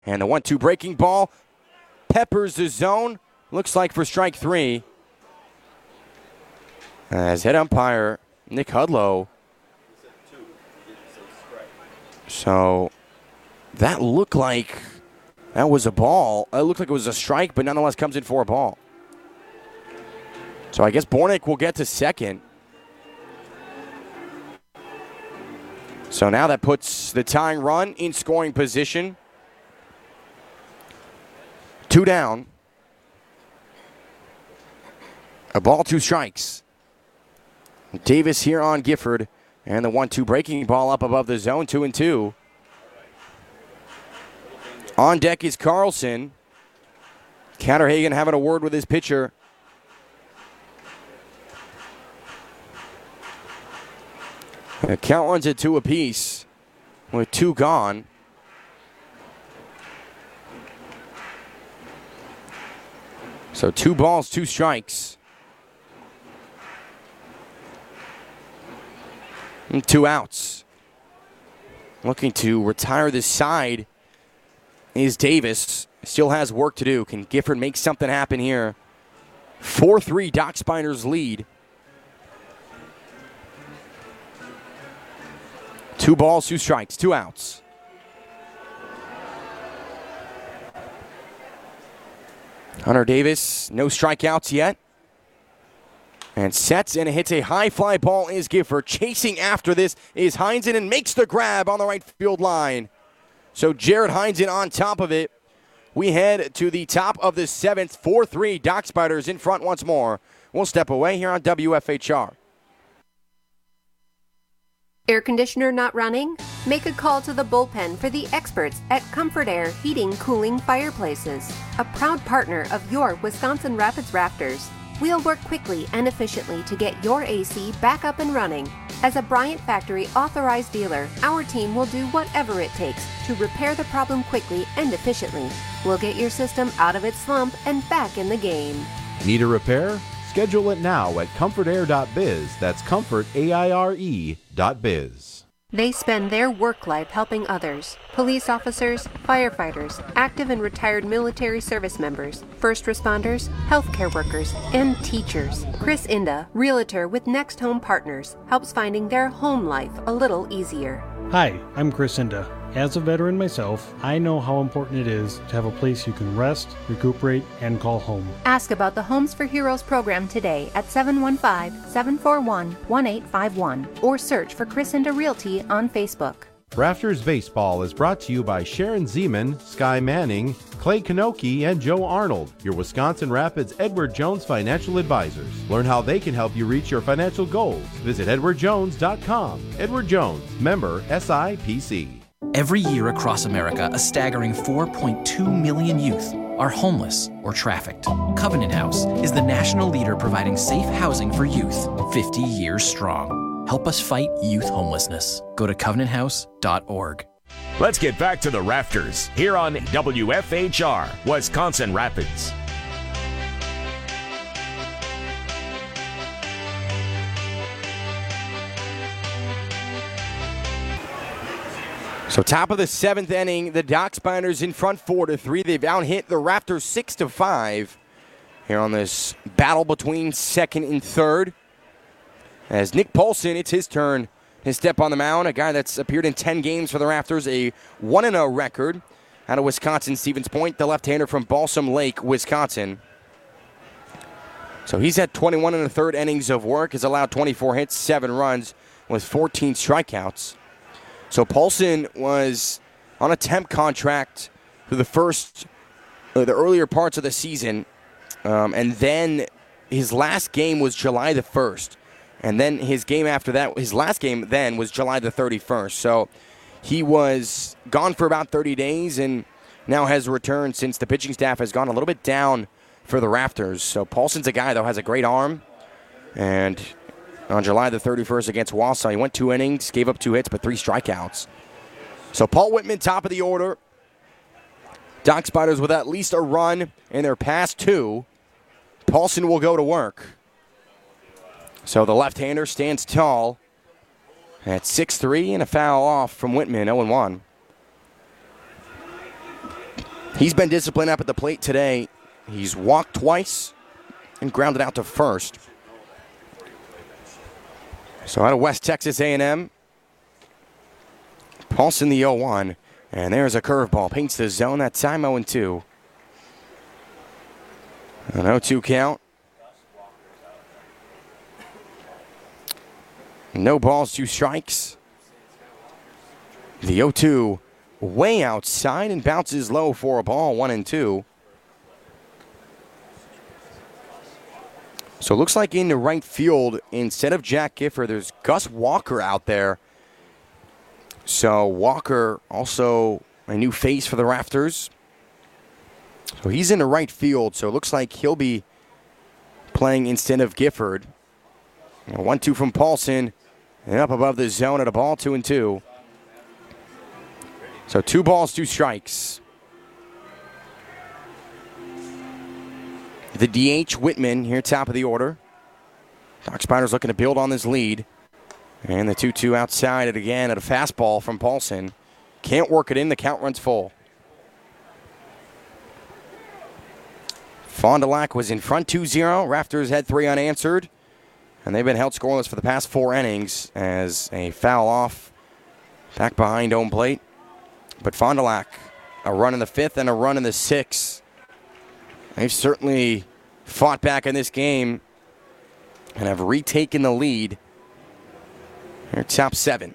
And the 1-2 breaking ball peppers the zone. Looks like for strike 3. As head umpire Nick Hudlow. So that looked like that was a ball. It looked like it was a strike, but nonetheless comes in for a ball. So I guess Bornick will get to second. So now that puts the tying run in scoring position. 2 down. A ball, 2 strikes. Davis here on Gifford. And the 1-2 breaking ball up above the zone, 2-2. On deck is Carlson. Catterhagen having a word with his pitcher. The count runs at 2 apiece with 2 gone. So 2 balls, 2 strikes. And 2 outs. Looking to retire this side is Davis. Still has work to do. Can Gifford make something happen here? 4-3 Doc Spiders lead. 2 balls, 2 strikes, 2 outs. Hunter Davis, no strikeouts yet. And sets and hits a high fly ball is Gifford. Chasing after this is Heinzen and makes the grab on the right field line. So Jared Heinzen on top of it. We head to the top of the 7th. 4-3 Doc Spiders in front once more. We'll step away here on WFHR. Air conditioner not running? Make a call to the bullpen for the experts at Comfort Air Heating, Cooling Fireplaces, a proud partner of your Wisconsin Rapids Raptors. We'll work quickly and efficiently to get your AC back up and running. As a Bryant Factory authorized dealer, our team will do whatever it takes to repair the problem quickly and efficiently. We'll get your system out of its slump and back in the game. Need a repair? Schedule it now at comfortair.biz. That's comfortaire.biz. They spend their work life helping others. Police officers, firefighters, active and retired military service members, first responders, healthcare workers, and teachers. Chris Inda, realtor with Next Home Partners, helps finding their home life a little easier. Hi, I'm Chris Inda. As a veteran myself, I know how important it is to have a place you can rest, recuperate, and call home. Ask about the Homes for Heroes program today at 715-741-1851 or search for Chris Inda Realty on Facebook. Rafters Baseball is brought to you by Sharon Zeman, Sky Manning, Clay Kanoki, and Joe Arnold, your Wisconsin Rapids Edward Jones financial advisors. Learn how they can help you reach your financial goals. Visit edwardjones.com. Edward Jones, member SIPC. Every year across America, a staggering 4.2 million youth are homeless or trafficked. Covenant House is the national leader providing safe housing for youth, 50 years strong. Help us fight youth homelessness. Go to covenanthouse.org. Let's get back to the Rafters here on WFHR, Wisconsin Rapids. So top of the 7th inning, the Doc Spiders in front 4-3. They've out-hit the Raptors 6-5 here on this battle between second and third. As Nick Paulson, it's his turn. His step on the mound, a guy that's appeared in 10 games for the Raptors, a 1-0 record out of Wisconsin, Stevens Point, the left-hander from Balsam Lake, Wisconsin. So he's had 21 1/3 innings of work, has allowed 24 hits, 7 runs, with 14 strikeouts. So Paulson was on a temp contract for the earlier parts of the season, and then his last game was July the 1st. And then his game after that, his last game then was July the 31st. So he was gone for about 30 days and now has returned since the pitching staff has gone a little bit down for the Raptors. So Paulson's a guy, though, has a great arm. And on July the 31st against Wausau, he went 2 innings, gave up 2 hits, but 3 strikeouts. So Paul Whitman, top of the order. Doc Spiders with at least a run in their past 2. Paulson will go to work. So the left-hander stands tall at 6-3 and a foul off from Whitman, 0-1. He's been disciplined up at the plate today. He's walked twice and grounded out to first. So out of West Texas A&M, Paulson the 0-1. And there's a curveball. Paints the zone. That time 0-2. An 0-2 count. No balls, 2 strikes. The 0-2 way outside and bounces low for a ball, 1-2. So it looks like in the right field, instead of Jack Gifford, there's Gus Walker out there. So Walker, also a new face for the Rafters. So he's in the right field, so it looks like he'll be playing instead of Gifford. 1-2 from Paulson, and up above the zone at a ball, 2-2. So 2 balls, 2 strikes. The DH, Whitman, here top of the order. Doc Spiders looking to build on this lead. And the 2-2 outside it again at a fastball from Paulson. Can't work it in, the count runs full. Fond du Lac was in front 2-0. Rafters had 3 unanswered. And they've been held scoreless for the past 4 innings as a foul off back behind home plate. But Fond du Lac, a run in the 5th and a run in the 6th. They've certainly fought back in this game and have retaken the lead. They're top 7.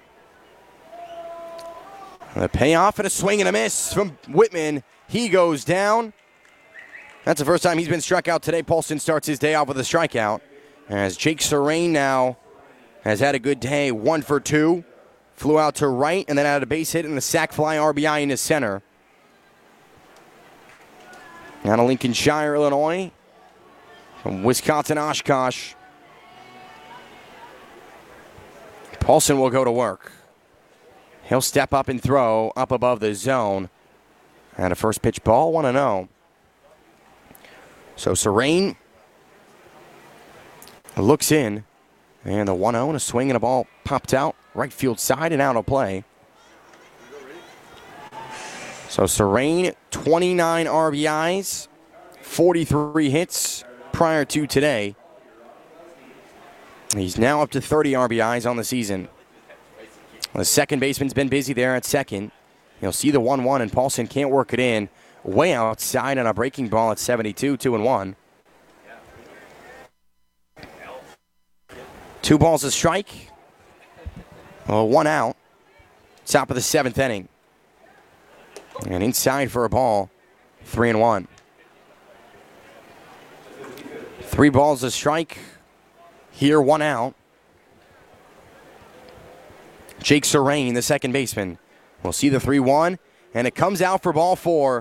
The payoff and a swing and a miss from Whitman. He goes down. That's the first time he's been struck out today. Paulson starts his day off with a strikeout. As Jake Serene now has had a good day. 1 for 2. Flew out to right and then had a base hit and a sac fly RBI into center. Out of Lincolnshire, Illinois. From Wisconsin, Oshkosh. Paulson will go to work. He'll step up and throw up above the zone. And a first pitch ball, 1-0. So Serene looks in. And the 1-0 and a swing and a ball popped out. Right field side and out of play. So Serene, 29 RBIs, 43 hits prior to today. He's now up to 30 RBIs on the season. The second baseman's been busy there at second. You'll see the 1-1, and Paulson can't work it in. Way outside on a breaking ball at 72, 2-1. 2 balls a strike. 1 out. Top of the 7th inning. And inside for a ball, 3-1. 3 balls a strike. Here, 1 out. Jake Serene, the second baseman. We'll see the 3-1, and it comes out for ball 4.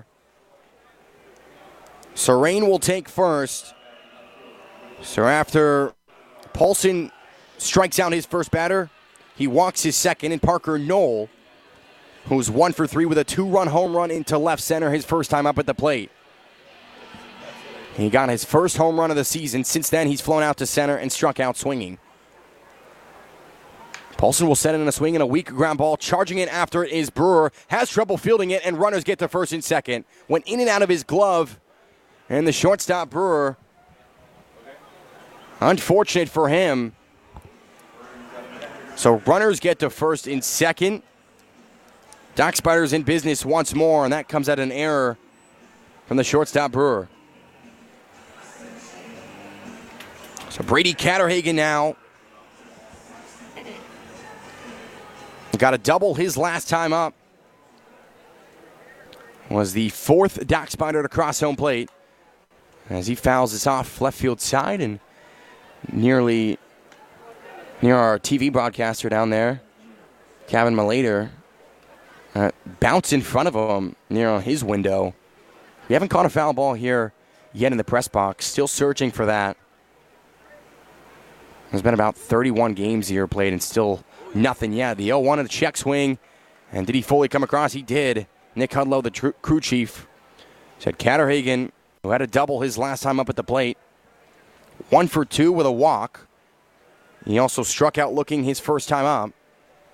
Serene will take first. So after Paulson strikes out his first batter, he walks his second, and Parker Knoll, who's 1 for 3 with a 2-run home run into left center his first time up at the plate. He got his first home run of the season. Since then, he's flown out to center and struck out swinging. Paulson will set in a swing and a weak ground ball. Charging it after it is Brewer. Has trouble fielding it, and runners get to first and second. Went in and out of his glove, and the shortstop Brewer, unfortunate for him. So runners get to first and second. Doc Spiders in business once more, and that comes at an error from the shortstop Brewer. So Brady Catterhagen now got a double his last time up. Was the 4th Doc Spider to cross home plate as he fouls this off left field side and near our TV broadcaster down there, Kevin Malater. Bounce in front of him near his window. We haven't caught a foul ball here yet in the press box. Still searching for that. There's been about 31 games here played and still nothing yet. The 0-1 of the check swing. And did he fully come across? He did. Nick Hudlow, the crew chief, said Catterhagen, who had a double his last time up at the plate, 1 for 2 with a walk. He also struck out looking his first time up.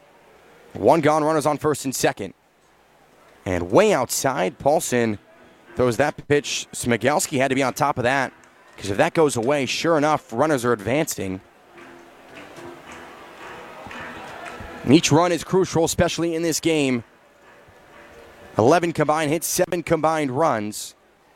1 gone, runners on first and second. And way outside, Paulson throws that pitch. Smigelski had to be on top of that, because if that goes away, sure enough, runners are advancing. And each run is crucial, especially in this game. 11 combined hits, 7 combined runs.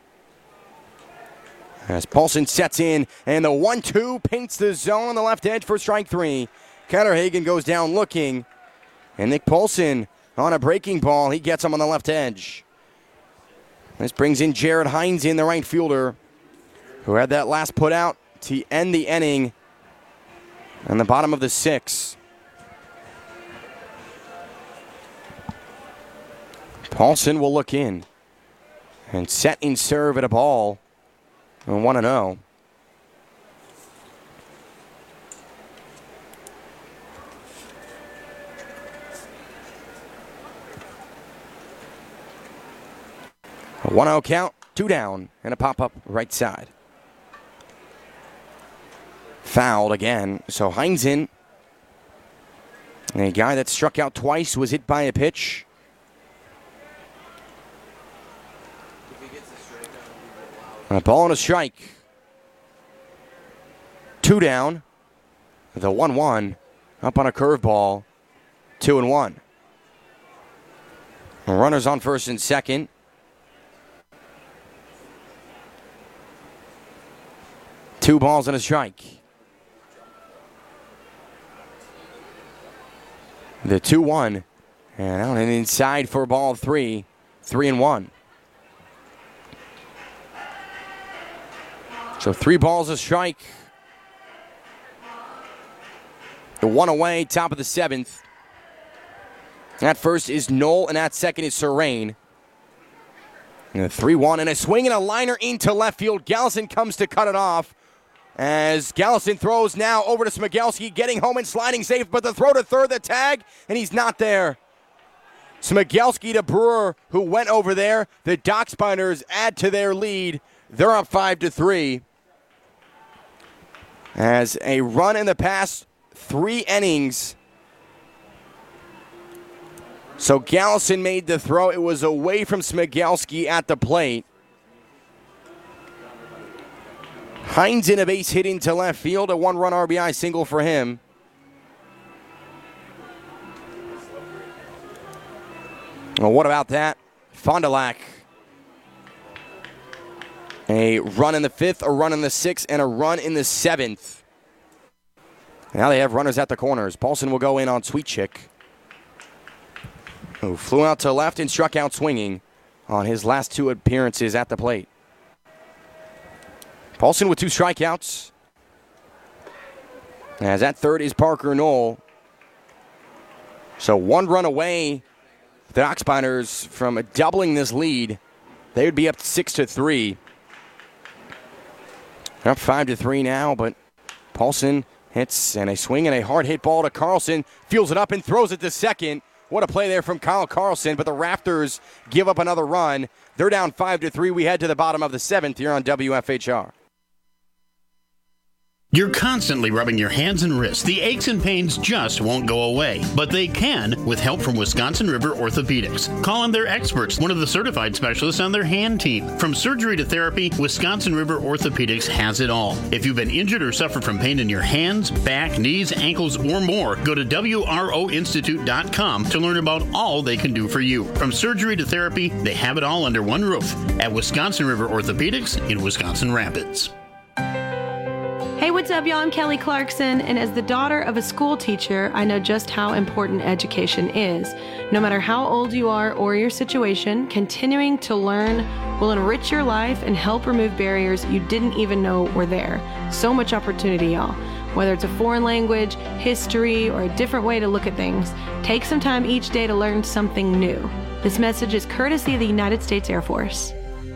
As Paulson sets in, and the 1-2 paints the zone on the left edge for strike 3. Connor Hagen goes down looking, and Nick Paulson on a breaking ball. He gets him on the left edge. This brings in Jared Hines in, the right fielder, who had that last put out to end the inning on the bottom of the 6th. Paulson will look in and set in serve at a ball. 1-0. A 1-0 count, 2 down, and a pop-up right side. Fouled again, so Hines in. A guy that struck out twice was hit by a pitch. A ball and a strike. 2 down. The 1-1 up on a curveball. 2-1. Runners on first and second. Two balls and a strike. The 2-1. And out and inside for ball 3. 3-1. So 3 balls, a strike. The 1 away, top of the 7th. At first is Knoll, and at second is Serene. And a 3-1, and a swing and a liner into left field. Gallison comes to cut it off. As Gallison throws now over to Smigelski, getting home and sliding safe, but the throw to third, the tag, and he's not there. Smigelski to Brewer, who went over there. The Dock Spiders add to their lead. They're up 5-3. As a run in the past 3 innings. So Gallison made the throw. It was away from Smigelski at the plate. Hines in a base hit into left field. A 1-run RBI single for him. Well, what about that? Fond du Lac. A run in the 5th, a run in the 6th, and a run in the 7th. Now they have runners at the corners. Paulson will go in on Sweetchick, who flew out to left and struck out swinging on his last 2 appearances at the plate. Paulson with 2 strikeouts. As at third is Parker Knoll. So 1 run away, the Dock Spiders, from doubling this lead. They would be up 6-3. Up 5-3 now, but Paulson hits and a swing and a hard hit ball to Carlson. Fields it up and throws it to second. What a play there from Kyle Carlson, but the Rafters give up another run. They're down 5-3. We head to the bottom of the 7th here on WFHR. You're constantly rubbing your hands and wrists. The aches and pains just won't go away, but they can with help from Wisconsin River Orthopedics. Call on their experts, one of the certified specialists on their hand team. From surgery to therapy, Wisconsin River Orthopedics has it all. If you've been injured or suffer from pain in your hands, back, knees, ankles, or more, go to WROinstitute.com to learn about all they can do for you. From surgery to therapy, they have it all under one roof at Wisconsin River Orthopedics in Wisconsin Rapids. Hey, what's up, y'all? I'm Kelly Clarkson, and as the daughter of a school teacher, I know just how important education is. No matter how old you are or your situation, continuing to learn will enrich your life and help remove barriers you didn't even know were there. So much opportunity, y'all. Whether it's a foreign language, history, or a different way to look at things, take some time each day to learn something new. This message is courtesy of the United States Air Force.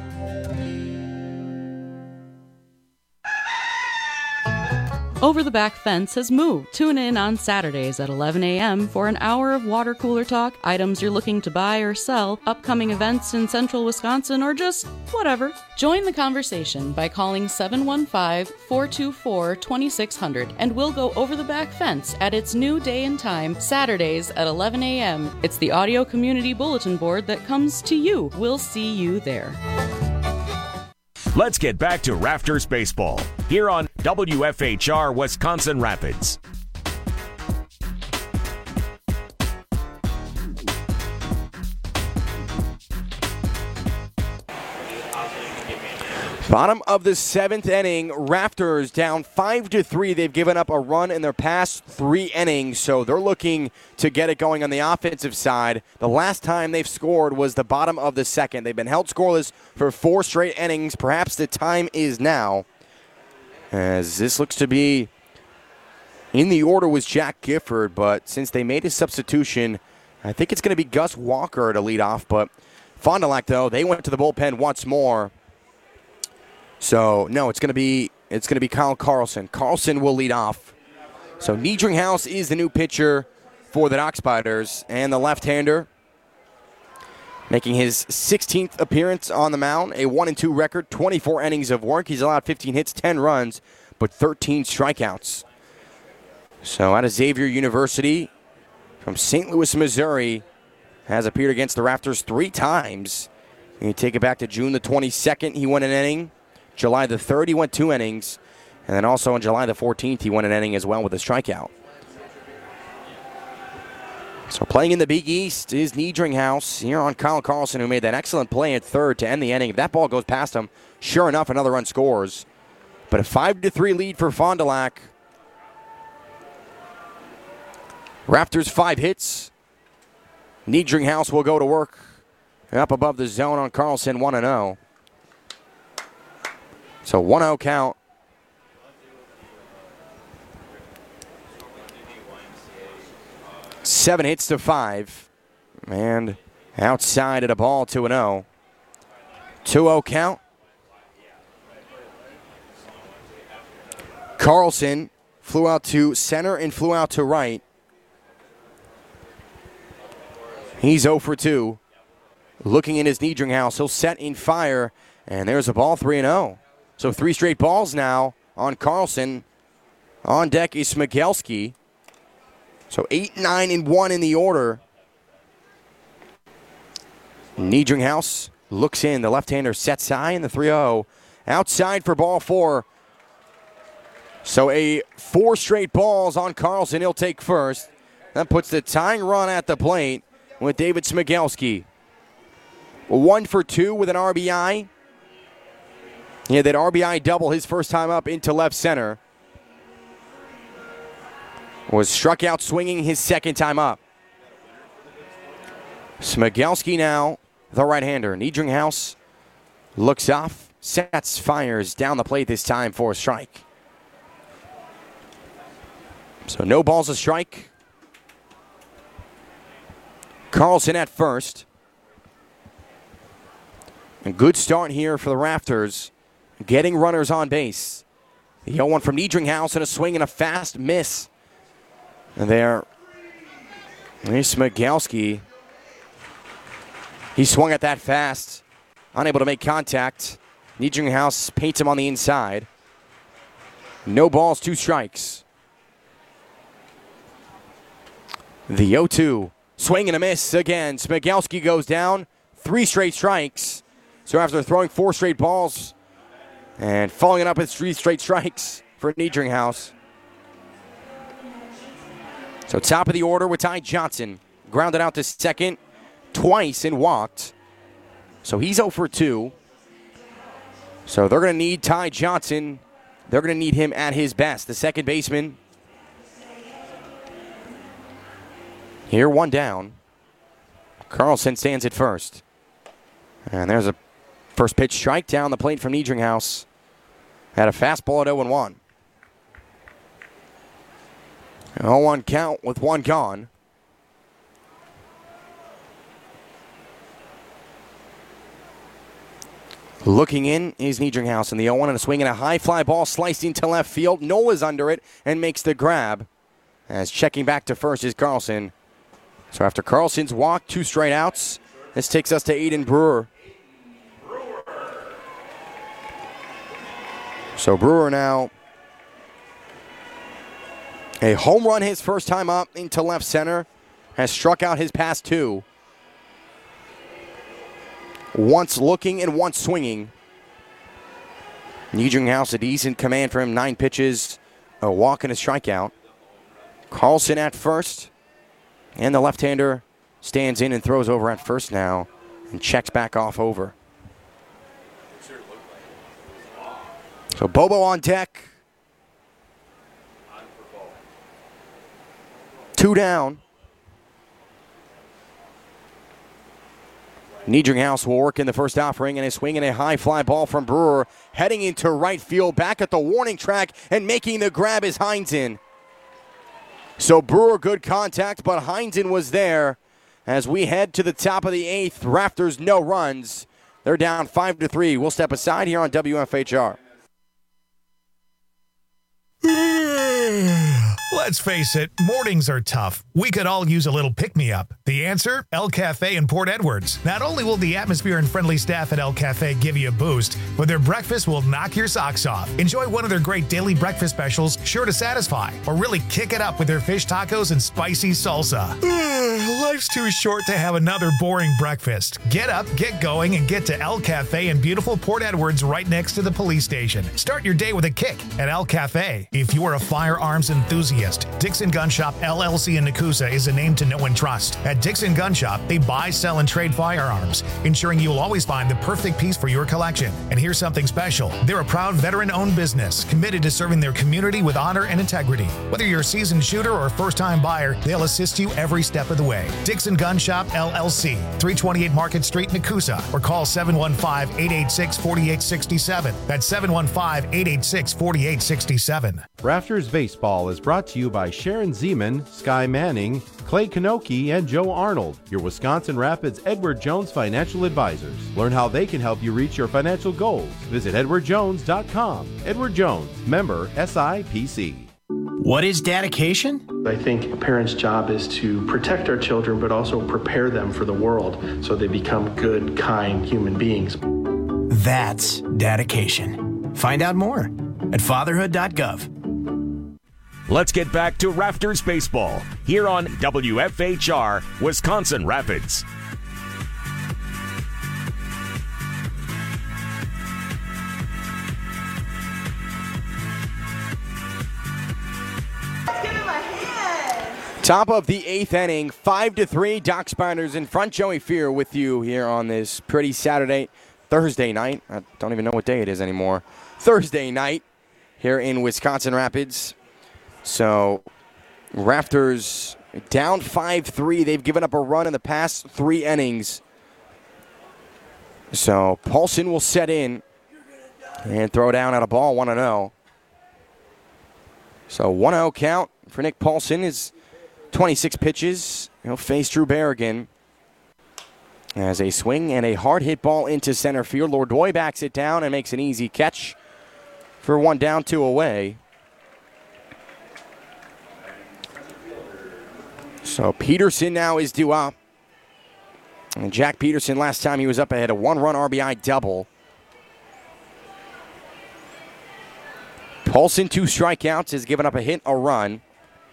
Over the Back Fence has moved. Tune in on Saturdays at 11 a.m. for an hour of water cooler talk, items you're looking to buy or sell, upcoming events in central Wisconsin, or just whatever. Join the conversation by calling 715-424-2600, and we'll go over the back fence at its new day and time, Saturdays at 11 a.m. It's the audio community bulletin board that comes to you. We'll see you there. Let's get back to Rafters Baseball here on WFHR Wisconsin Rapids. Bottom of the 7th inning, Rafters down 5-3. They've given up a run in their past 3 innings, so they're looking to get it going on the offensive side. The last time they've scored was the bottom of the 2nd. They've been held scoreless for 4 straight innings. Perhaps the time is now, as this looks to be in the order was Jack Gifford, but since they made a substitution, I think it's going to be Gus Walker to lead off. But Fond du Lac, though, they went to the bullpen once more. So, no, it's going to be Kyle Carlson. Carlson will lead off. So, Niedringhaus is the new pitcher for the Dock Spiders. And the left-hander making his 16th appearance on the mound, a 1-2 record, 24 innings of work. He's allowed 15 hits, 10 runs, but 13 strikeouts. So, out of Xavier University from St. Louis, Missouri, has appeared against the Rafters 3 times. And you take it back to June the 22nd, he won an inning. July the 3rd, he went 2 innings. And then also on July the 14th, he won an inning as well with a strikeout. So playing in the Big East is Niedringhaus here on Kyle Carlson, who made that excellent play at third to end the inning. If that ball goes past him, sure enough, another run scores. But a 5-3 lead for Fond du Lac. Rafters 5 hits. Niedringhaus will go to work up above the zone on Carlson, 1-0. So 1-0 count. Seven hits to 5. And outside at a ball, 2-0. 2-0 count. Carlson flew out to center and flew out to right. He's 0 for 2. Looking in his Niedringhaus. He'll set and fire. And there's a ball, 3-0. So 3 straight balls now on Carlson. On deck is Smigelski. So 8, 9, and 1 in the order. Niedringhaus looks in. The left-hander sets high in the 3-0. Outside for ball 4. So 4 straight balls on Carlson. He'll take first. That puts the tying run at the plate with David Smigelski. 1 for 2 with an RBI. He had that RBI double his first time up into left center. Was struck out swinging his second time up. Smigelski now, the right-hander. Niedringhaus looks off, sets, fires down the plate this time for a strike. So no balls, a strike. Carlson at first. A good start here for the Rafters. Getting runners on base. The 0-1 from Niedringhaus and a swing and a fast miss. And there's Smigelski. He swung at that fast. Unable to make contact. Niedringhaus paints him on the inside. No balls, 2 strikes. The 0-2. Swing and a miss again. Smigelski goes down. 3 straight strikes. So after throwing 4 straight balls and following it up with 3 straight strikes for Niedringhaus. So top of the order with Ty Johnson. Grounded out to second twice and walked. So he's 0 for 2. So they're going to need Ty Johnson. They're going to need him at his best. The second baseman. Here, 1 down. Carlson stands at first. And there's a first pitch strike down the plate from Niedringhaus. Had a fastball at 0-1. 0-1 count with 1 gone. Looking in is Niedringhaus, and the 0-1 and a swing and a high fly ball sliced into left field. Nola's under it and makes the grab. As checking back to first is Carlson. So after Carlson's walk, 2 straight outs, this takes us to Aiden Brewer. So Brewer now, a home run his first time up into left center, has struck out his past 2. Once looking and once swinging. Niedringhaus, a decent command for him. 9 pitches, a walk and a strikeout. Carlson at first. And the left-hander stands in and throws over at first now and checks back off over. So Bobo on deck. 2 down. Niedringhaus will work in the first offering, and a swing and a high fly ball from Brewer heading into right field, back at the warning track, and making the grab is Heinzen. So Brewer, good contact, but Heinzen was there. As we head to the top of the 8th, Raptors no runs. They're down 5-3. We'll step aside here on WFHR. Let's face it, mornings are tough. We could all use a little pick-me-up. The answer? El Cafe in Port Edwards. Not only will the atmosphere and friendly staff at El Cafe give you a boost, but their breakfast will knock your socks off. Enjoy one of their great daily breakfast specials, sure to satisfy. Or really kick it up with their fish tacos and spicy salsa. Life's too short to have another boring breakfast. Get up, get going, and get to El Cafe in beautiful Port Edwards right next to the police station. Start your day with a kick at El Cafe. If you are a firearms enthusiast, Dixon Gun Shop LLC in Nakusa is a name to know and trust. At Dixon Gun Shop, they buy, sell, and trade firearms, ensuring you will always find the perfect piece for your collection. And here's something special. They're a proud veteran-owned business, committed to serving their community with honor and integrity. Whether you're a seasoned shooter or a first-time buyer, they'll assist you every step of the way. Dixon Gun Shop LLC, 328 Market Street, Nakusa, or call 715-886-4867. That's 715-886-4867. Rafters Baseball is brought to you by Sharon Zeman, Sky Manning, Clay Kanoki, and Joe Arnold, your Wisconsin Rapids Edward Jones financial advisors. Learn how they can help you reach your financial goals. Visit edwardjones.com. Edward Jones, member SIPC. What is dedication? I think a parent's job is to protect our children, but also prepare them for the world so they become good, kind human beings. That's dedication. Find out more at fatherhood.gov. Let's get back to Rafters Baseball here on WFHR, Wisconsin Rapids. Top of the 8th inning, 5-3, Doc Spiders in front. Joey Fear with you here on this pretty Thursday night. I don't even know what day it is anymore. Thursday night here in Wisconsin Rapids. So, Rafters down 5-3. They've given up a run in the past 3 innings. So, Paulson will set in and throw down at a ball 1-0. So, 1-0 count for Nick Paulson is 26 pitches. He'll face Drew Berrigan as a swing and a hard hit ball into center field. Lordoy backs it down and makes an easy catch for 1 down, 2 away. So Peterson now is due up. And Jack Peterson, last time he was up ahead, a 1-run RBI double. Paulson, 2 strikeouts, has given up a hit, a run.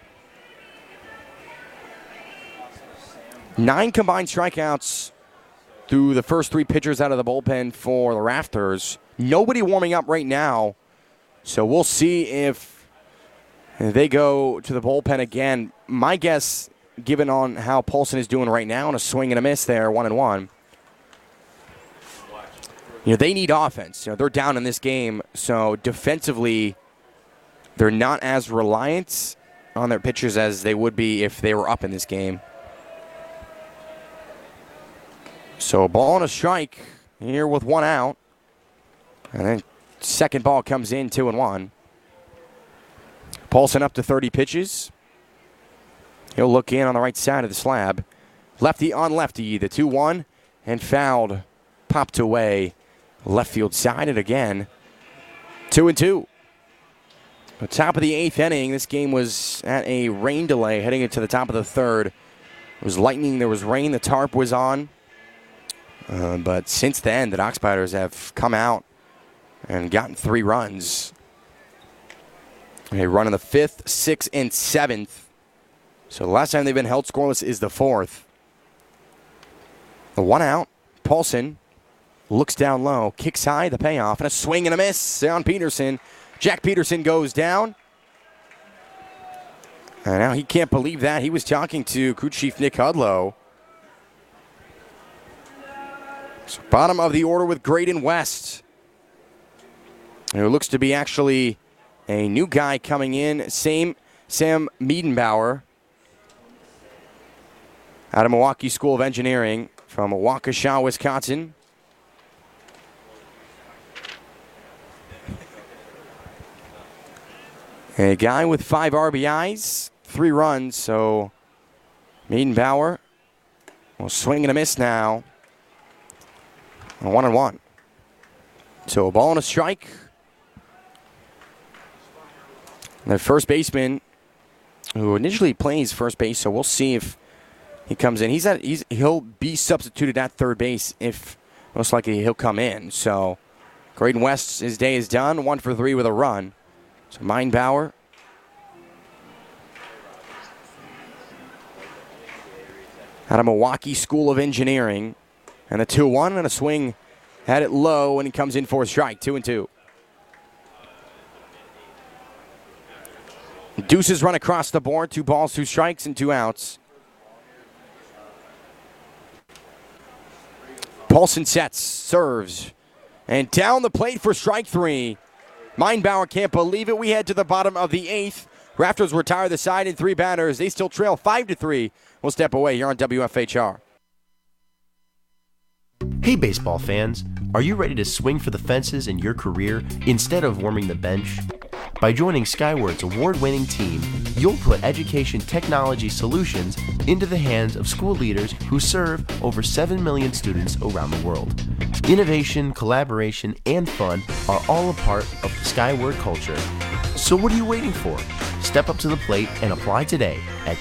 9 combined strikeouts through the first 3 pitchers out of the bullpen for the Rafters. Nobody warming up right now. So we'll see if they go to the bullpen again. My guess, given on how Paulson is doing right now, and a swing and a miss there, 1-1. They need offense. They're down in this game, so defensively, they're not as reliant on their pitchers as they would be if they were up in this game. So a ball and a strike here with 1 out. And then second ball comes in, 2-1. Paulson up to 30 pitches. He'll look in on the right side of the slab. Lefty on lefty, the 2-1, and fouled. Popped away. Left field side, and again, 2-2. The top of the 8th inning, this game was at a rain delay heading into the top of the 3rd. It was lightning, there was rain, the tarp was on. But since then, the Doc Spiders have come out and gotten 3 runs. A run in the 5th, 6th, and 7th. So the last time they've been held scoreless is the 4th. The 1 out, Paulson looks down low, kicks high, the payoff, and a swing and a miss on Peterson. Jack Peterson goes down. And now he can't believe that. He was talking to crew chief Nick Hudlow. So bottom of the order with Graydon West. Who looks to be actually a new guy coming in. Sam Miedenbauer out of Milwaukee School of Engineering from Waukesha, Wisconsin. A guy with 5 RBIs, 3 runs, so Miedenbauer will swing and a miss now. 1-1. So a ball and a strike. The first baseman, who initially plays first base, so we'll see if he comes in. He'll be substituted at third base if most likely he'll come in. So Graydon West, his day is done. 1 for 3 with a run. So Miedenbauer. Out of Milwaukee School of Engineering. And a 2-1 and a swing. Had it low and he comes in for a strike. 2-2. Deuces run across the board. 2 balls, 2 strikes, and 2 outs. Paulson sets, serves, and down the plate for strike 3. Miedenbauer can't believe it. We head to the bottom of the 8th. Raptors retire the side in 3 batters. They still trail 5-3. We'll step away here on WFHR. Hey, baseball fans. Are you ready to swing for the fences in your career instead of warming the bench? By joining Skyward's award-winning team, you'll put education technology solutions into the hands of school leaders who serve over 7 million students around the world. Innovation, collaboration, and fun are all a part of the Skyward culture. So what are you waiting for? Step up to the plate and apply today at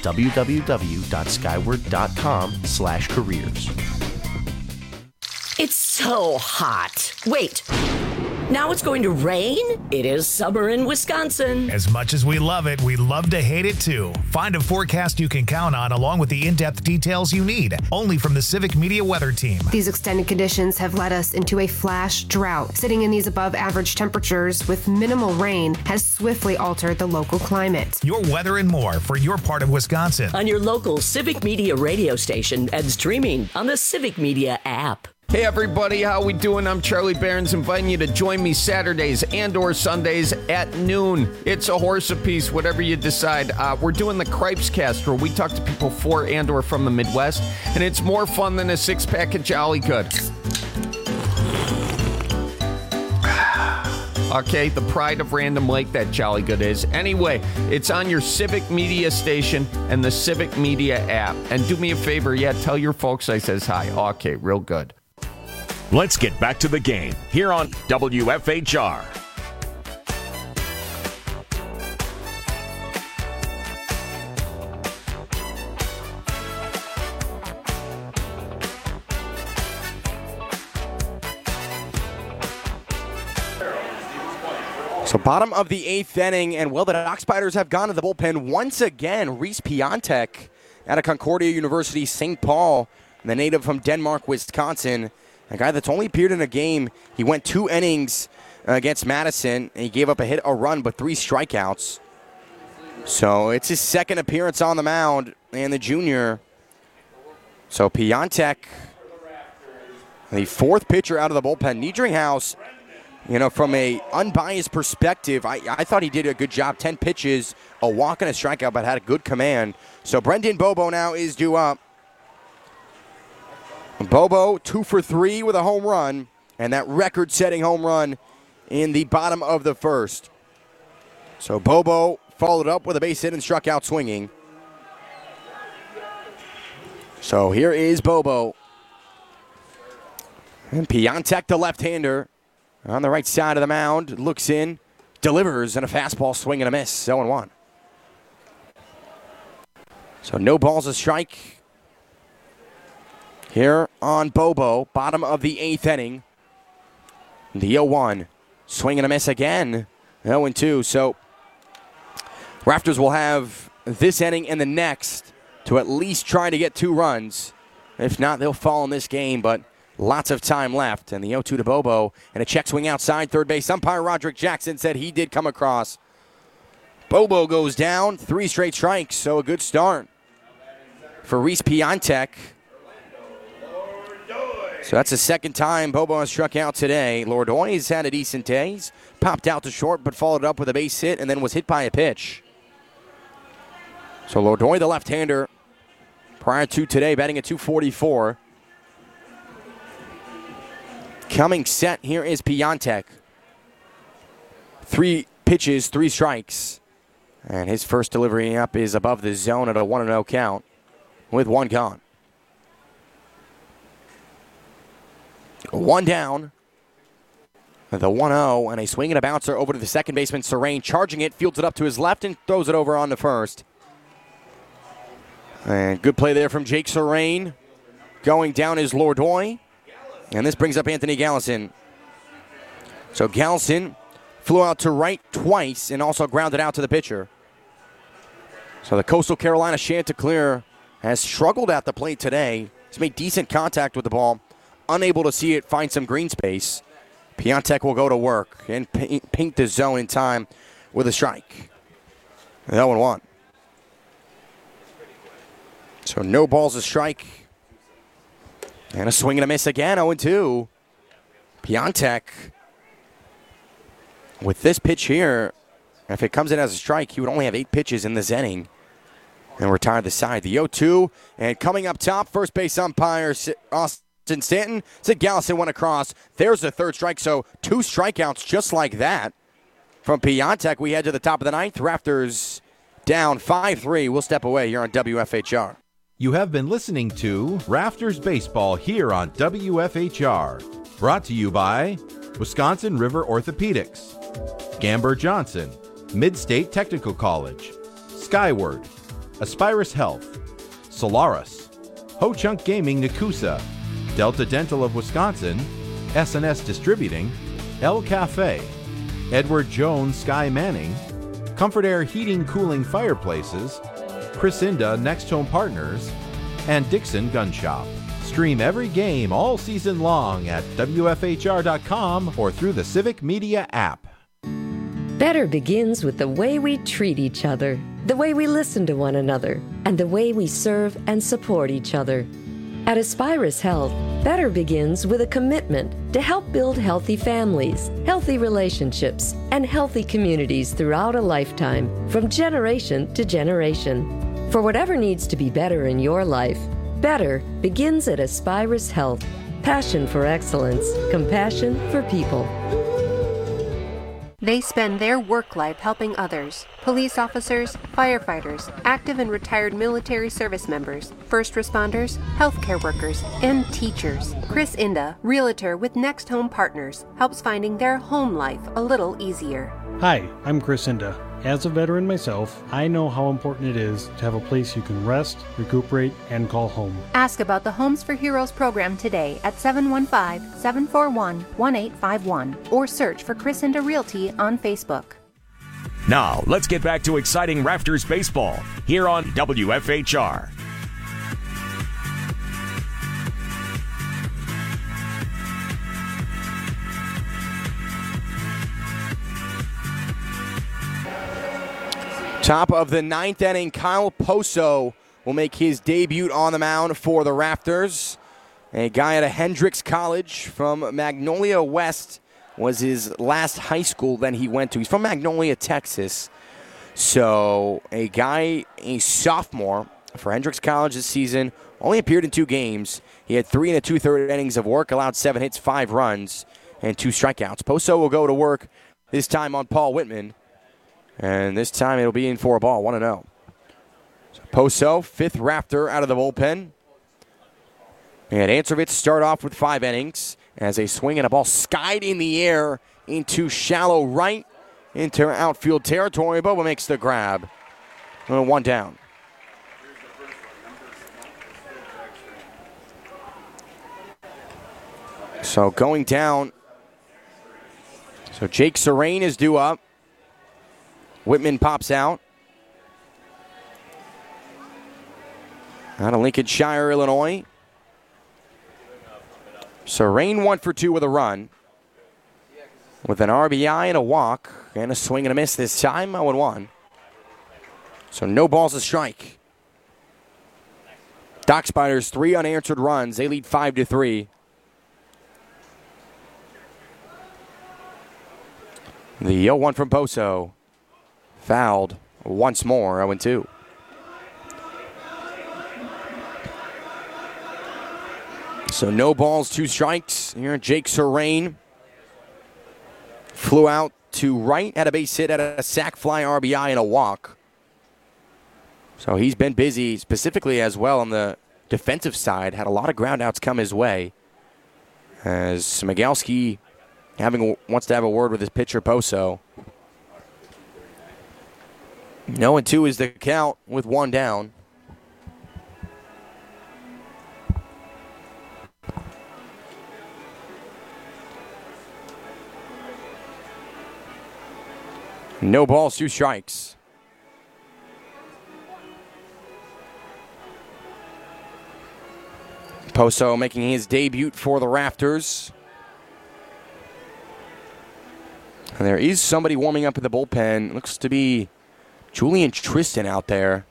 www.skyward.com/careers. It's so hot. Wait. Now it's going to rain? It is summer in Wisconsin. As much as we love it, we love to hate it too. Find a forecast you can count on along with the in-depth details you need, only from the Civic Media Weather Team. These extended conditions have led us into a flash drought. Sitting in these above average temperatures with minimal rain has swiftly altered the local climate. Your weather and more for your part of Wisconsin. On your local Civic Media radio station and streaming on the Civic Media app. Hey everybody, how we doing? I'm Charlie Behrens, inviting you to join me Saturdays and or Sundays at noon. It's a horse apiece, whatever you decide. We're doing the Cripes Cast, where we talk to people for and or from the Midwest, and it's more fun than a 6-pack of Jolly Good. Okay, the pride of Random Lake, that Jolly Good is. Anyway, it's on your Civic Media station and the Civic Media app. And do me a favor, tell your folks I says hi. Okay, real good. Let's get back to the game here on WFHR. So bottom of the 8th inning, and the Dock Spiders have gone to the bullpen once again. Reese Piontek out of Concordia University, St. Paul, the native from Denmark, Wisconsin. A guy that's only appeared in a game. He went 2 innings against Madison, and he gave up a run, but 3 strikeouts. So it's his second appearance on the mound, and the junior. So Piontek, the 4th pitcher out of the bullpen. Niedringhaus, from a unbiased perspective, I thought he did a good job. 10 pitches, a walk and a strikeout, but had a good command. So Brendan Bobo now is due up. Bobo, 2 for 3 with a home run, and that record-setting home run in the bottom of the 1st. So Bobo followed up with a base hit and struck out swinging. So here is Bobo. And Piontek, the left-hander, on the right side of the mound, looks in, delivers, and a fastball swing and a miss, 0-1. So no balls, a strike. Here on Bobo, bottom of the 8th inning. The 0-1. Swing and a miss again. 0-2. So Raptors will have this inning and the next to at least try to get 2 runs. If not, they'll fall in this game. But Lots of time left, and the 0-2 to Bobo, and a check swing outside third base. Umpire Roderick Jackson said he did come across. Bobo goes down, 3 straight strikes, so a good start for Reese Piontek. So that's the second time Bobo has struck out today. Lourdoy has had a decent day. He's popped out to short, but followed up with a base hit and then was hit by a pitch. So Lourdoy, the left-hander, prior to today, batting at .244. Coming set, here is Piontek. 3 pitches, 3 strikes. And his first delivery up is above the zone at a 1-0 count with 1 gone. 1 down. The 1-0 and a swing and a bouncer over to the second baseman, Serene, charging it, fields it up to his left and throws it over on the first. And good play there from Jake Serene. Going down is Lourdoy. And this brings up Anthony Gallison. So Gallison flew out to right twice and also grounded out to the pitcher. So the Coastal Carolina Chanticleer has struggled at the plate today. He's made decent contact with the ball. Unable to see it find some green space. Piontek will go to work and paint the zone in time with a strike. That 1-1. So no balls, a strike. And a swing and a miss again, 0-2. Piontek, with this pitch here, if it comes in as a strike, he would only have 8 pitches in this inning and retire the side. The 0-2, and coming up top, first base umpire Austin Stanton said Gallison went across. There's the third strike, so 2 strikeouts just like that from Piontek. We head to the top of the 9th. Raptors down 5-3. We'll step away here on WFHR. You have been listening to Rafters Baseball here on WFHR. Brought to you by Wisconsin River Orthopedics, Gamber Johnson, Mid-State Technical College, Skyward, Aspirus Health, Solaris, Ho-Chunk Gaming Nakusa, Delta Dental of Wisconsin, S&S Distributing, El Cafe, Edward Jones Sky Manning, Comfort Air Heating Cooling Fireplaces, Chrisinda Next Home Partners, and Dixon Gun Shop. Stream every game all season long at WFHR.com or through the Civic Media app. Better begins with the way we treat each other, the way we listen to one another, and the way we serve and support each other. At Aspirus Health, better begins with a commitment to help build healthy families, healthy relationships, and healthy communities throughout a lifetime, from generation to generation. For whatever needs to be better in your life, better begins at Aspirus Health. Passion for excellence, compassion for people. They spend their work life helping others. Police officers, firefighters, active and retired military service members, first responders, healthcare workers, and teachers. Chris Inda, realtor with Next Home Partners, helps finding their home life a little easier. Hi, I'm Chris Inda. As a veteran myself, I know how important it is to have a place you can rest, recuperate, and call home. Ask about the Homes for Heroes program today at 715-741-1851 or search for Chris Inda Realty on Facebook. Now, let's get back to exciting Rafters baseball here on WFHR. Top of the 9th inning, Kyle Poso will make his debut on the mound for the Rafters. A guy at a Hendrix College from Magnolia West was his last high school that he went to. He's from Magnolia, Texas. So a sophomore for Hendrix College this season, only appeared in 2 games. He had 3 2/3 innings of work, allowed 7 hits, 5 runs, and 2 strikeouts. Poso will go to work this time on Paul Whitman. And this time it'll be in for a ball, 1-0. So Poso, 5th Raptor out of the bullpen. And Ancervitz start off with 5 innings as a swing and a ball skied in the air into shallow right into outfield territory. Boba makes the grab. 1 down. So going down. So Jake Serene is due up. Whitman pops out. Out of Lincolnshire, Illinois. So Rain 1 for 2 with a run. With an RBI and a walk. And a swing and a miss this time, 0-1. So no balls a strike. Dock Spiders, 3 unanswered runs. They lead 5-3. The 0-1 from Poso. Fouled once more, 0-2. So no balls, 2 strikes. Here, Jake Serrain flew out to right, had a base hit, had a sac fly, RBI, and a walk. So he's been busy, specifically as well on the defensive side. Had a lot of ground outs come his way. As Smigelski wants to have a word with his pitcher, Poso. 0-2 is the count with 1 down. No balls, 2 strikes. Poso making his debut for the Rafters. And there is somebody warming up in the bullpen. Looks to be Julian Tristan out there.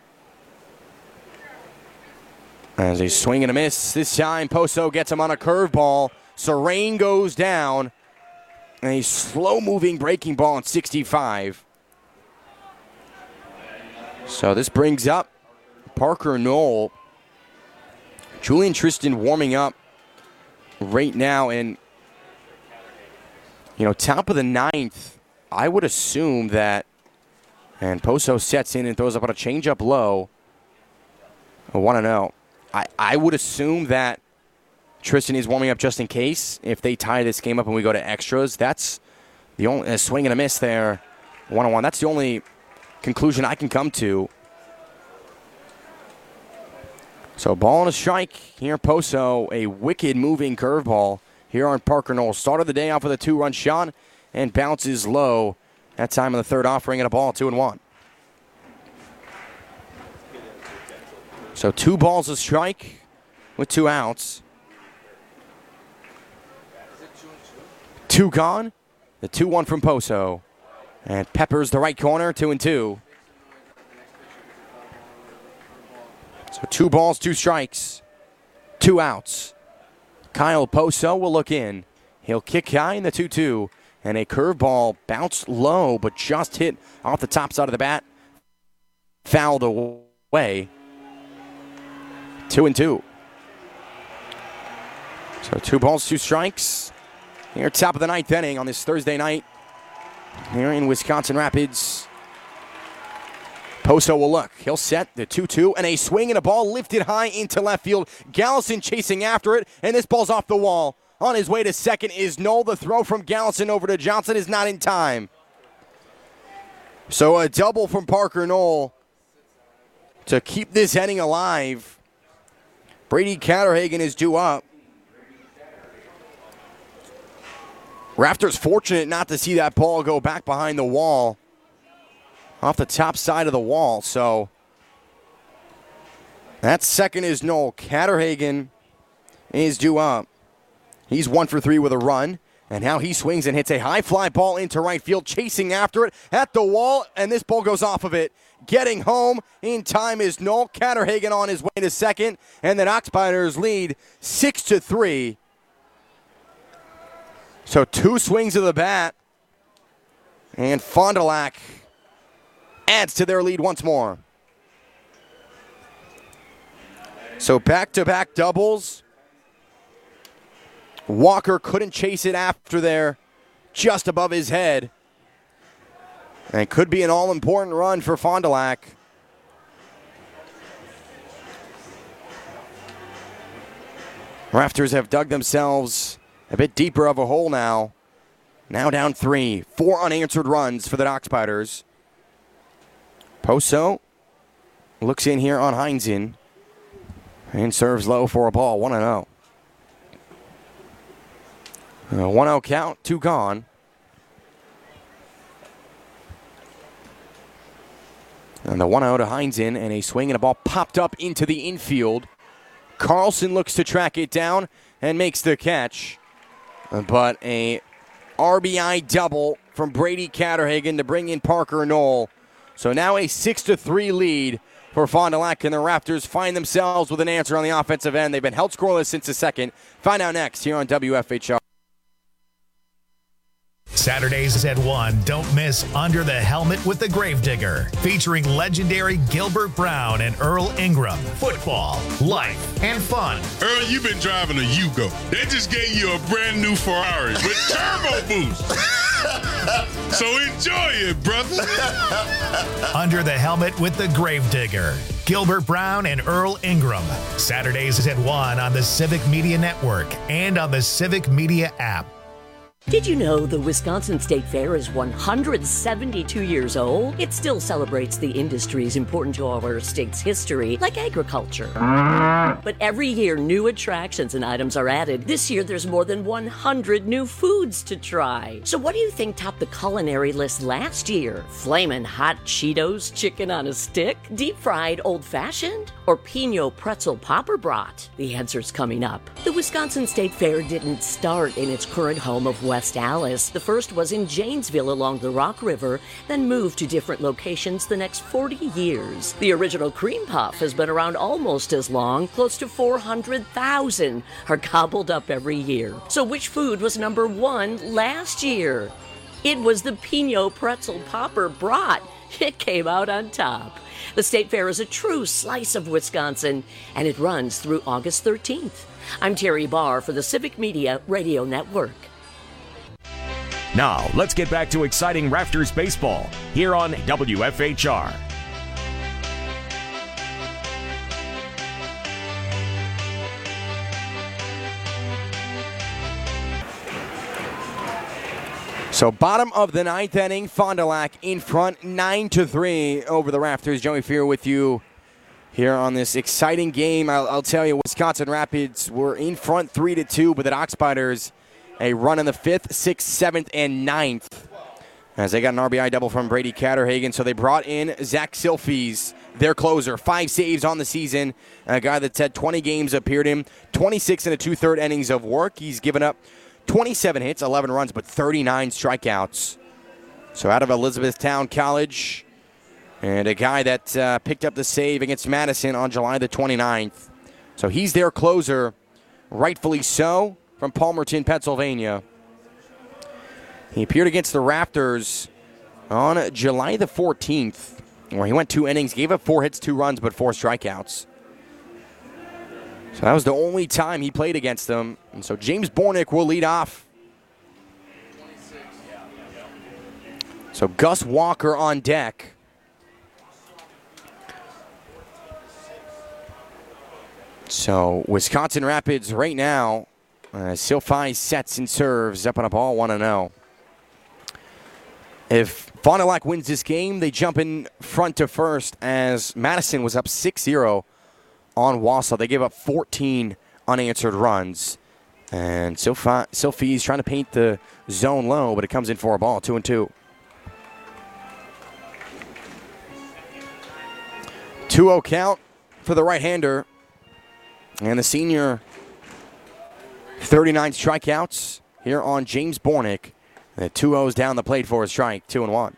As a swing and a miss. This time, Poso gets him on a curveball. Serrain goes down. A slow-moving breaking ball on 65. So this brings up Parker Knoll. Julian Tristan warming up right now. And, top of the 9th, I would assume that, and Poso sets in and throws up on a changeup low. I want to know. I would assume that Tristan is warming up just in case. If they tie this game up and we go to extras, that's the only swing and a miss there, 1-1. That's the only conclusion I can come to. So ball and a strike here, Poso. A wicked moving curveball here on Parker Knoll. Started the day off with a 2-run shot and bounces low. That time in the 3rd offering and a ball, 2-1. So 2 balls a strike with 2 outs. 2 gone. The 2-1 from Poso. And peppers the right corner, 2-2. So 2 balls, 2 strikes, 2 outs. Kyle Poso will look in. He'll kick high in the 2-2. And a curveball bounced low, but just hit off the top side of the bat. Fouled away. 2-2. So 2 balls, 2 strikes. Here, top of the 9th inning on this Thursday night here in Wisconsin Rapids. Poso will look. He'll set the 2-2 and a swing and a ball lifted high into left field. Gallison chasing after it, and this ball's off the wall. On his way to second is Knoll. The throw from Gallison over to Johnson is not in time. So a double from Parker Knoll to keep this inning alive. Brady Catterhagen is due up. Rafters fortunate not to see that ball go back behind the wall. Off the top side of the wall. So that second is Knoll. Catterhagen is due up. He's 1 for 3 with a run. And now he swings and hits a high fly ball into right field. Chasing after it at the wall. And this ball goes off of it. Getting home in time is Knoll. Catterhagen on his way to second. And the Dock Spiders lead 6-3. So 2 swings of the bat. And Fond du Lac adds to their lead once more. So back-to-back doubles. Walker couldn't chase it after there, just above his head. And could be an all-important run for Fond du Lac. Rafters have dug themselves a bit deeper of a hole now. Now down 3. 4 unanswered runs for the Dock Spiders. Poso looks in here on Heinzen and serves low for a ball, 1-0. 1-0 count, 2 gone. And the 1-0 to Heinzen, and a swing and a ball popped up into the infield. Carlson looks to track it down, and makes the catch. But a RBI double from Brady Catterhagen to bring in Parker Knoll. So now a 6-3 lead for Fond du Lac, and the Raptors find themselves with an answer on the offensive end. They've been held scoreless since the second. Find out next here on WFHR. Saturdays at 1, don't miss Under the Helmet with the Gravedigger, featuring legendary Gilbert Brown and Earl Ingram. Football, life, and fun. Earl, you've been driving a Yugo. They just gave you a brand new Ferrari with turbo boost. So enjoy it, brother. Under the Helmet with the Gravedigger, Gilbert Brown and Earl Ingram. Saturdays at 1 on the Civic Media Network and on the Civic Media app. Did you know the Wisconsin State Fair is 172 years old? It still celebrates the industries important to our state's history, like agriculture. But every year, new attractions and items are added. This year, there's more than 100 new foods to try. So what do you think topped the culinary list last year? Flamin' hot Cheetos chicken on a stick? Deep-fried old-fashioned? Or Pinot pretzel popper brat? The answer's coming up. The Wisconsin State Fair didn't start in its current home of West Allis. The first was in Janesville along the Rock River, then moved to different locations the next 40 years. The original cream puff has been around almost as long. Close to 400,000 are gobbled up every year. So which food was number one last year? It was the Pinot pretzel popper brat. It came out on top. The State Fair is a true slice of Wisconsin, and it runs through August 13th. I'm Terry Barr for the Civic Media Radio Network. Now, let's get back to exciting Raptors baseball here on WFHR. So bottom of the ninth inning, Fond du Lac in front 9-3 over the Raptors. Joey Fear with you here on this exciting game. I'll tell you, Wisconsin Rapids were in front 3-2, but the Dock Spiders a run in the 5th, 6th, 7th, and 9th as they got an RBI double from Brady Catterhagen. So they brought in Zach Silfies, their closer. 5 saves on the season. A guy that's had 20 games appeared in, 26 and a 2/3 innings of work. He's given up 27 hits, 11 runs, but 39 strikeouts. So out of Elizabethtown College, and a guy that picked up the save against Madison on July the 29th. So he's their closer, rightfully so, from Palmerton, Pennsylvania. He appeared against the Raptors on July the 14th, where he went 2 innings, gave up 4 hits, 2 runs, but 4 strikeouts. So that was the only time he played against them. And so James Bornick will lead off. So Gus Walker on deck. So Wisconsin Rapids right now, Silfi sets and serves up on a ball 1-0. If Fond du Lac wins this game, they jump in front to first as Madison was up 6-0 on Wausau. They gave up 14 unanswered runs. And Silfi's trying to paint the zone low, but it comes in for a ball, 2-2. 2-0 count for the right-hander. And the senior, 39 strikeouts here on James Bornick. And 2-0s down the plate for a strike, 2-1.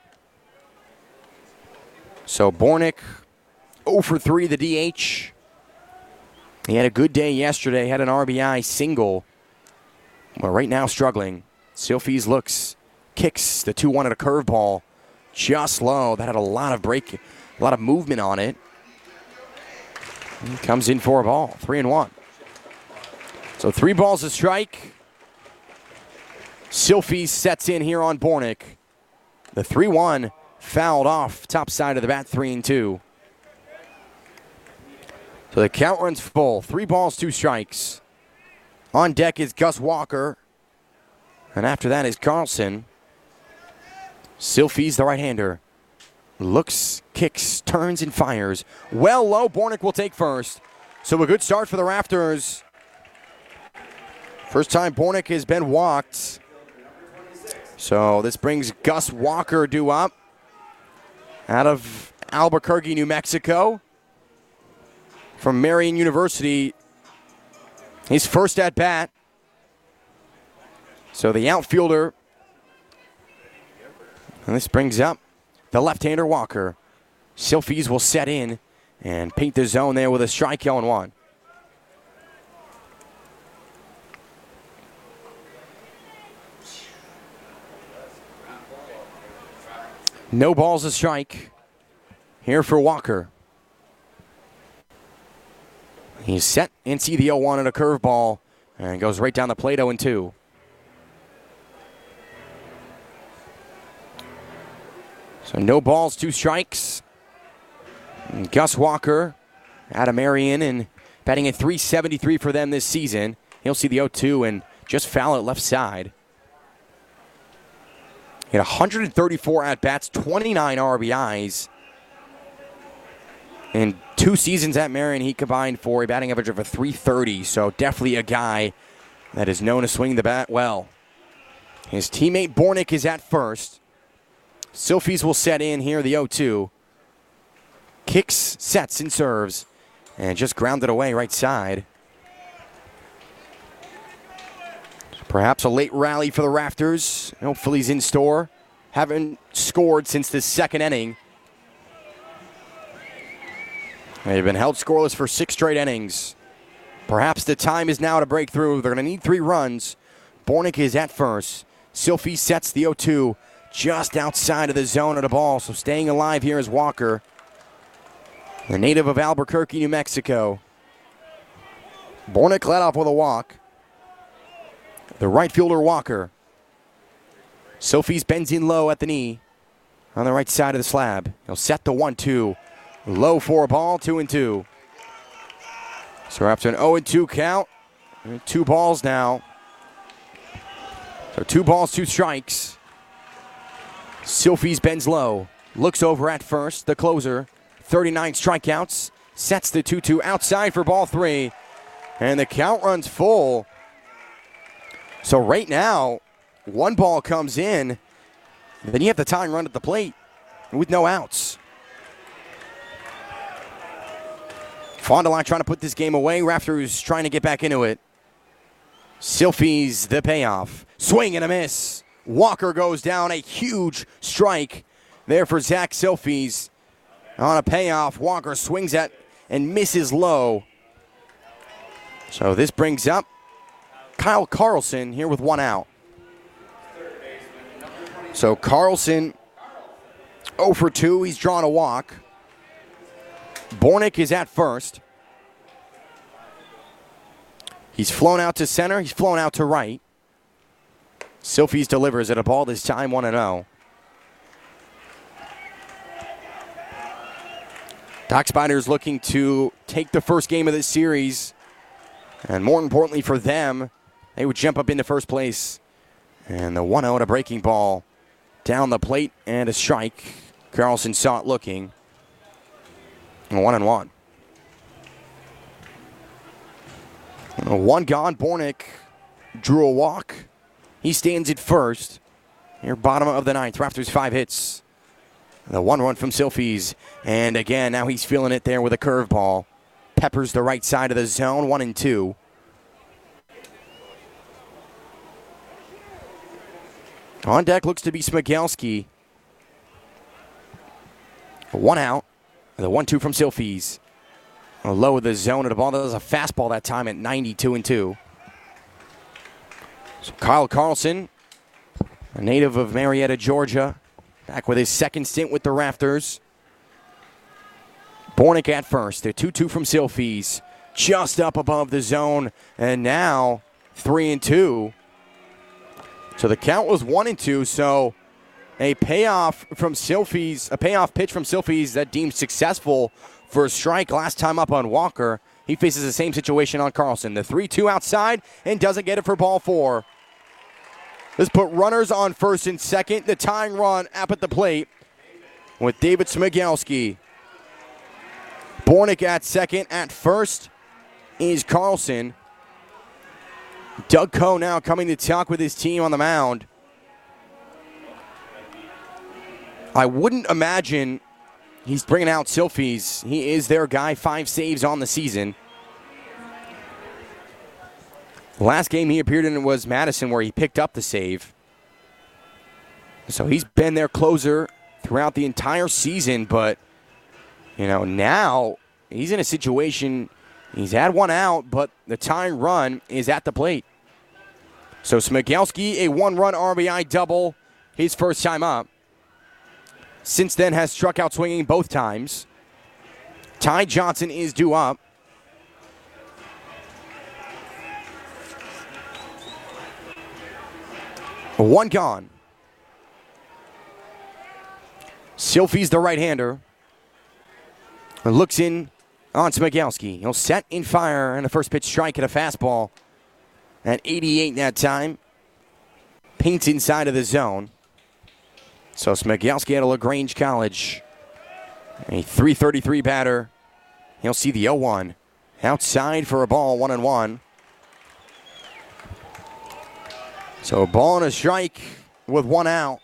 So Bornick, 0 for 3, the DH. He had a good day yesterday, had an RBI single. Well, right now struggling. Silfies looks, kicks the 2-1 at a curveball, just low. That had a lot of movement on it. He comes in for a ball, 3-1. So 3 balls a strike. Silfies sets in here on Bornick. The 3-1 fouled off top side of the bat, 3-2. So the count runs full. 3 balls, 2 strikes. On deck is Gus Walker. And after that is Carlson. Silfies, the right-hander. Looks, kicks, turns, and fires. Well low, Bornick will take first. So a good start for the Raptors. First time Bornick has been walked. So this brings Gus Walker due up out of Albuquerque, New Mexico. From Marian University, His first at bat. So the outfielder, and this brings up the left-hander Walker. Silfies will set in and paint the zone there with a strike 0-1. No balls a strike here for Walker. He's set and see the 0-1 and a curveball and goes right down the plate 0-2. So no balls, 2 strikes. And Gus Walker, Adam Marion, and batting at .373 for them this season. He'll see the 0-2 and just foul it left side. He had 134 at-bats, 29 RBIs. In 2 seasons at Marion, he combined for a batting average of a .330, so definitely a guy that is known to swing the bat well. His teammate Bornick is at first. Silfies will set in here, the 0-2. Kicks, sets, and serves. And just grounded away right side. Perhaps a late rally for the Rafters. No Phillies in store. Haven't scored since the 2nd inning. They've been held scoreless for 6 straight innings. Perhaps the time is now to break through. They're going to need 3 runs. Bornick is at first. Silfies sets the 0-2 just outside of the zone of the ball. So staying alive here is Walker, the native of Albuquerque, New Mexico. Bornick led off with a walk. The right fielder Walker. Silfies bends in low at the knee on the right side of the slab. He'll set the 1-2. Low for a ball, 2-2. So we're after an 0-2 count. 2 balls now. So 2 balls, 2 strikes. Silfies bends low. Looks over at first, the closer. 39 strikeouts. Sets the 2-2 outside for ball 3. And the count runs full. So right now, 1 ball comes in. Then you have the tying run at the plate with no outs. Fond du Lac trying to put this game away. Rafters trying to get back into it. Silfies the payoff. Swing and a miss. Walker goes down. A huge strike there for Zach Silfies. On a payoff, Walker swings at and misses low. So this brings up Kyle Carlson here with 1 out. So Carlson 0 for 2. He's drawn a walk. Bornick is at first. He's flown out to center. He's flown out to right. Silfies delivers at a ball this time 1-0. Doc Spiders looking to take the first game of this series. And more importantly for them, they would jump up into first place. And the 1-0 at a breaking ball down the plate and a strike. Carlson saw it looking. 1-1. 1 gone. Bornick drew a walk. He stands at first. Here, bottom of the 9th. Rafters 5 hits. The 1 run from Silfies. And again, now he's feeling it there with a curveball. Peppers the right side of the zone. 1-2. On deck looks to be Smigelski. 1 out. The 1-2 from Silfies. Low of the zone of the ball. That was a fastball that time at 92-2. So Kyle Carlson, a native of Marietta, Georgia, back with his 2nd stint with the Rafters. Bornick at first. The 2-2 from Silfies. Just up above the zone. And now 3-2. So the count was 1-2. So a payoff from Silfies, a payoff pitch from Silfies that deemed successful for a strike last time up on Walker. He faces the same situation on Carlson. The 3-2 outside and doesn't get it for ball 4. This put runners on first and second. The tying run up at the plate with David Smigelski. Bornick at second. At first is Carlson. Doug Coe now coming to talk with his team on the mound. I wouldn't imagine he's bringing out Silfies. He is their guy, 5 saves on the season. Last game he appeared in was Madison, where he picked up the save. So he's been their closer throughout the entire season, but, now he's in a situation, he's had one out, but the tying run is at the plate. So Smigelski, a one-run RBI double, his first time up. Since then has struck out swinging both times. Ty Johnson is due up. One gone. Silphy's the right-hander. Looks in on Smigelski. He'll set in fire, and a first pitch strike at a fastball. At 88 that time. Paints inside of the zone. So Smigelski out of LaGrange College. A .333 batter. He'll see the 0-1. Outside for a ball, 1-1. So a ball and a strike with one out.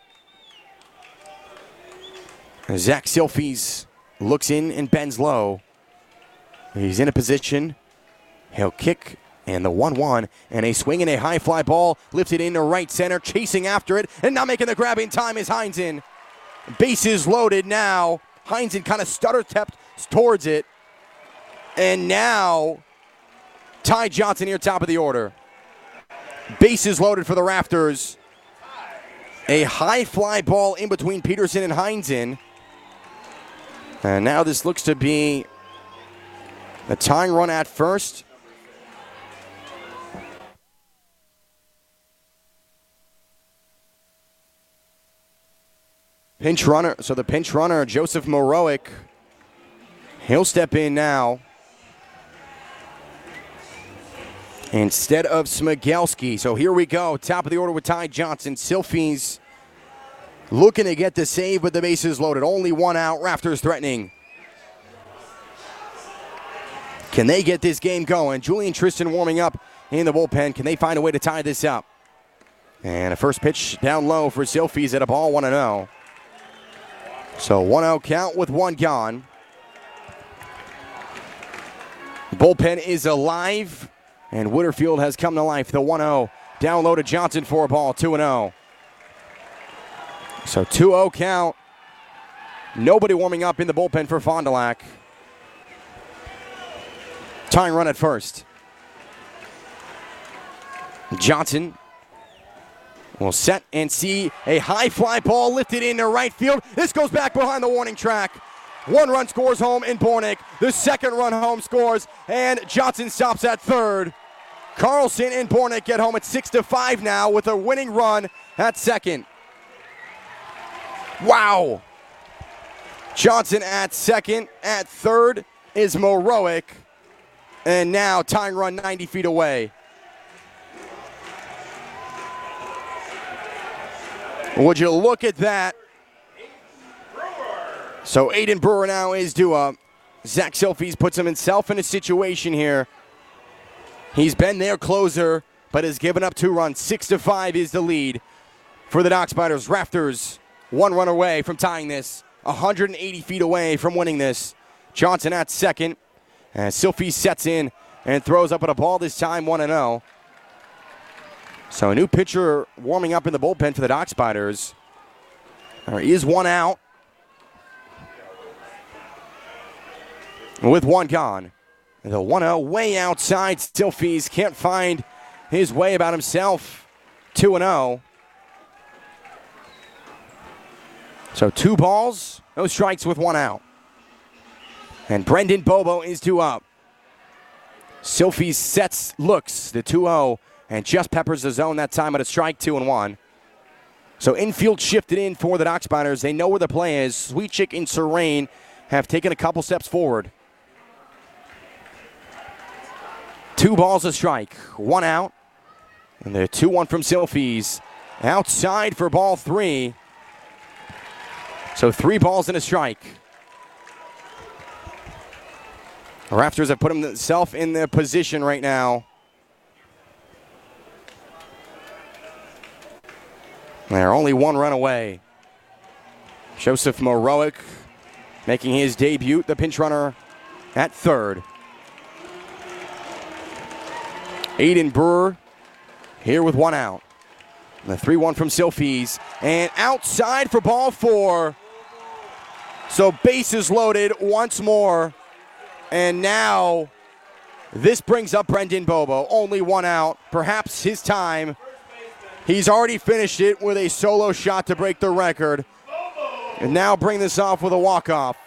Zach Silphy looks in and bends low. He's in a position. He'll kick, and the 1-1. And a swing and a high fly ball lifted into right center, chasing after it, and not making the grab in time is Heinzen. Bases loaded now. Heinzen kind of stutter-stepped towards it. And now, Ty Johnson here, top of the order. Bases loaded for the Rafters. A high fly ball in between Peterson and Heinzen. And now this looks to be a tying run at first. Pinch runner, so the pinch runner, Joseph Morowick, he'll step in now instead of Smigelski. So here we go, top of the order with Ty Johnson. Silphy's looking to get the save, but the bases loaded. Only one out, Rafters threatening. Can they get this game going? Julian Tristan warming up in the bullpen. Can they find a way to tie this up? And a first pitch down low for Silphy's at a ball, 1-0. So 1-0 count with one gone. Bullpen is alive, and Wooderfield has come to life. The 1-0 down low to Johnson for a ball, 2-0. So 2-0 count. Nobody warming up in the bullpen for Fond du Lac. Tying run at first. Johnson will set and see a high fly ball lifted into right field. This goes back behind the warning track. One run scores home in Bornick. The second run home scores, and Johnson stops at third. Carlson and Bornick get home at 6-5 now with a winning run at second. Wow. Johnson at second. At third is Morowick. And now tying run 90 feet away. Would you look at that? So Aiden Brewer now is due up. Zach Silphy puts himself in a situation here. He's been their closer, but has given up 2 runs. 6-5 is the lead for the Dock Spiders. Rafters 1 run away from tying this. 180 feet away from winning this. Johnson at second. And Silphy sets in and throws up at a ball this time, 1-0. So a new pitcher warming up in the bullpen for the Dock Spiders. There is one out with one gone. The 1-0 way outside. Silphy can't find his way about himself. 2-0. So 2 balls, no strikes with 1 out. And Brendan Bobo is due up. Silphy sets, looks, the 2-0, and just peppers the zone that time at a strike, 2-1. So infield shifted in for the Dock Spiders. They know where the play is. Sweet Chick and Serene have taken a couple steps forward. 2 balls a strike, 1 out. And the 2-1 from Silphy. Outside for ball 3. So 3 balls and a strike. The Rafters have put himself in their position right now. They're only 1 run away. Joseph Morowick making his debut, the pinch runner at third. Aiden Brewer here with one out. The 3-1 from Silfies, and outside for ball 4. So bases loaded once more, and now this brings up Brendan Bobo. Only one out, perhaps his time. He's already finished it with a solo shot to break the record, and now bring this off with a walk-off.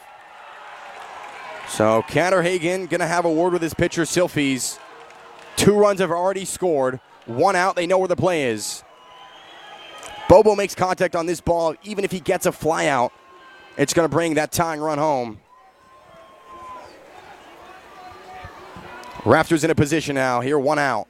So Catterhagen going to have a word with his pitcher, Silfies. 2 runs have already scored. 1 out, they know where the play is. Bobo makes contact on this ball. Even if he gets a fly out, it's going to bring that tying run home. Raptors in a position now. Here, 1 out.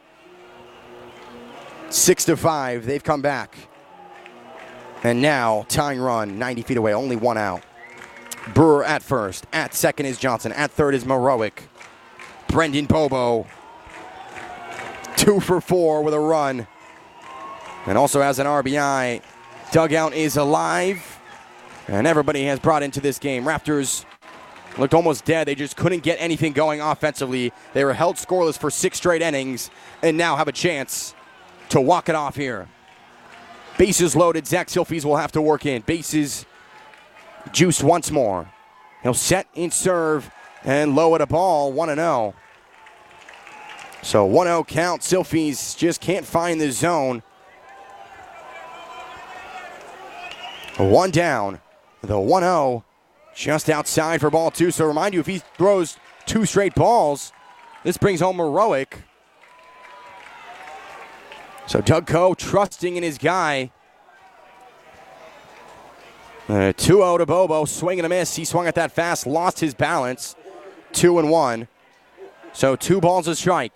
6-5. They've come back. And now, tying run, 90 feet away. Only 1 out. Brewer at first. At second is Johnson. At third is Morowick. Brendan Bobo. 2 for 4 with a run. And also has an RBI. Dugout is alive. And everybody has brought into this game. Raptors looked almost dead. They just couldn't get anything going offensively. They were held scoreless for 6 straight innings and now have a chance to walk it off here. Bases loaded. Zach Silfies will have to work in. Bases juiced once more. He'll set in serve and low at a ball. 1-0. So 1-0 count. Silfies just can't find the zone. 1 down. The 1-0 just outside for ball 2. So remind you, if he throws 2 straight balls, this brings home Morowick. So Doug Coe trusting in his guy. 2-0 to Bobo. Swing and a miss. He swung at that fast, lost his balance. 2-1. So 2 balls a strike.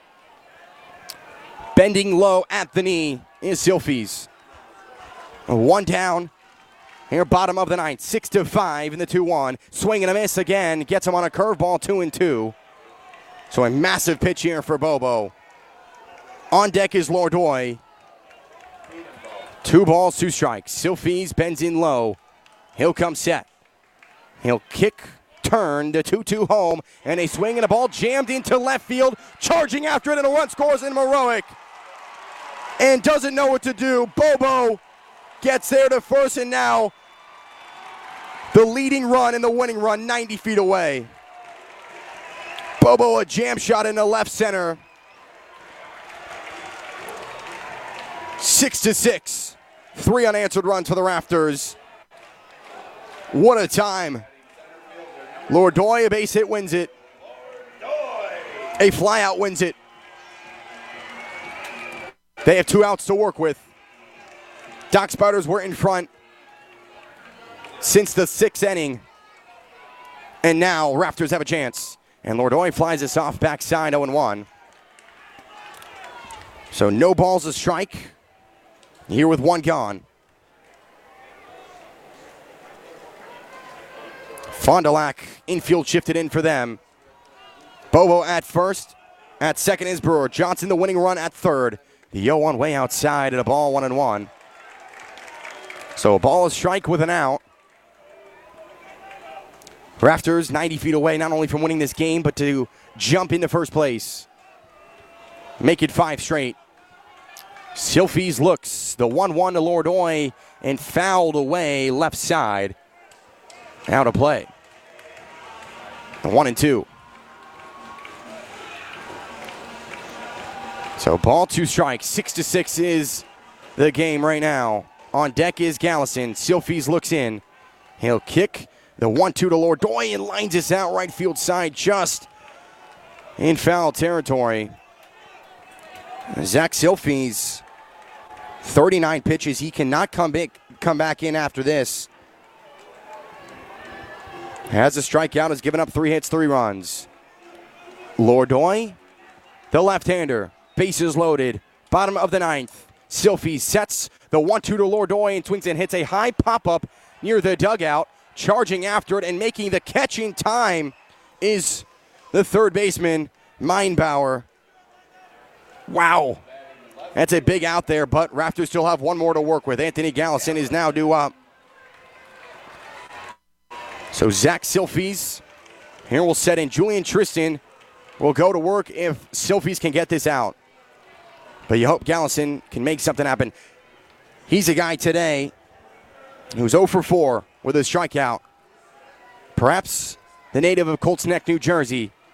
Bending low at the knee is Silfies. 1 down. Here, bottom of the 9th, 6-5 in the 2-1. Swing and a miss again. Gets him on a curveball, 2-2. So a massive pitch here for Bobo. On deck is Lordoy. 2 balls, 2 strikes. Silfies bends in low. He'll come set. He'll kick, turn, the 2-2 home, and a swing and a ball jammed into left field. Charging after it, and a run scores in Morowick. And doesn't know what to do. Bobo gets there to first, and now the leading run and the winning run 90 feet away. Bobo a jam shot in the left center. 6-6. 3 unanswered runs for the Raptors. What a time. Lordoy, a base hit wins it. A flyout wins it. They have 2 outs to work with. Doc Spiders were in front since the 6th inning. And now Raptors have a chance. And Lordoy flies this off backside, 0-1. So no balls a strike. Here with 1 gone. Fond du Lac, infield shifted in for them. Bobo at first. At second is Brewer. Johnson the winning run at third. The 0-1 way outside at a ball, 1-1. So a ball, a strike with an out. Raptors 90 feet away, not only from winning this game, but to jump into first place. Make it 5 straight. Silfies looks. The 1-1 to Lordoy and fouled away left side. Out of play. 1-2. So ball, 2 strikes. 6-6 is the game right now. On deck is Gallison. Silfies looks in. He'll kick. The 1-2 to Lordoy and lines this out right field side just in foul territory. Zach Silfies, 39 pitches. He cannot come back in after this. Has a strikeout, has given up 3 hits, 3 runs. Lordoy, the left-hander, bases loaded, bottom of the 9th. Silfies sets the 1-2 to Lordoy and swings and hits a high pop-up near the dugout. Charging after it and making the catch in time is the third baseman, Meinbauer. Wow. That's a big out there, but Raptors still have 1 more to work with. Anthony Gallison is now due up. So Zach Silfies here will set in. Julian Tristan will go to work if Silfies can get this out. But you hope Gallison can make something happen. He's a guy today who's 0 for 4 with a strikeout. Perhaps the native of Colts Neck, New Jersey,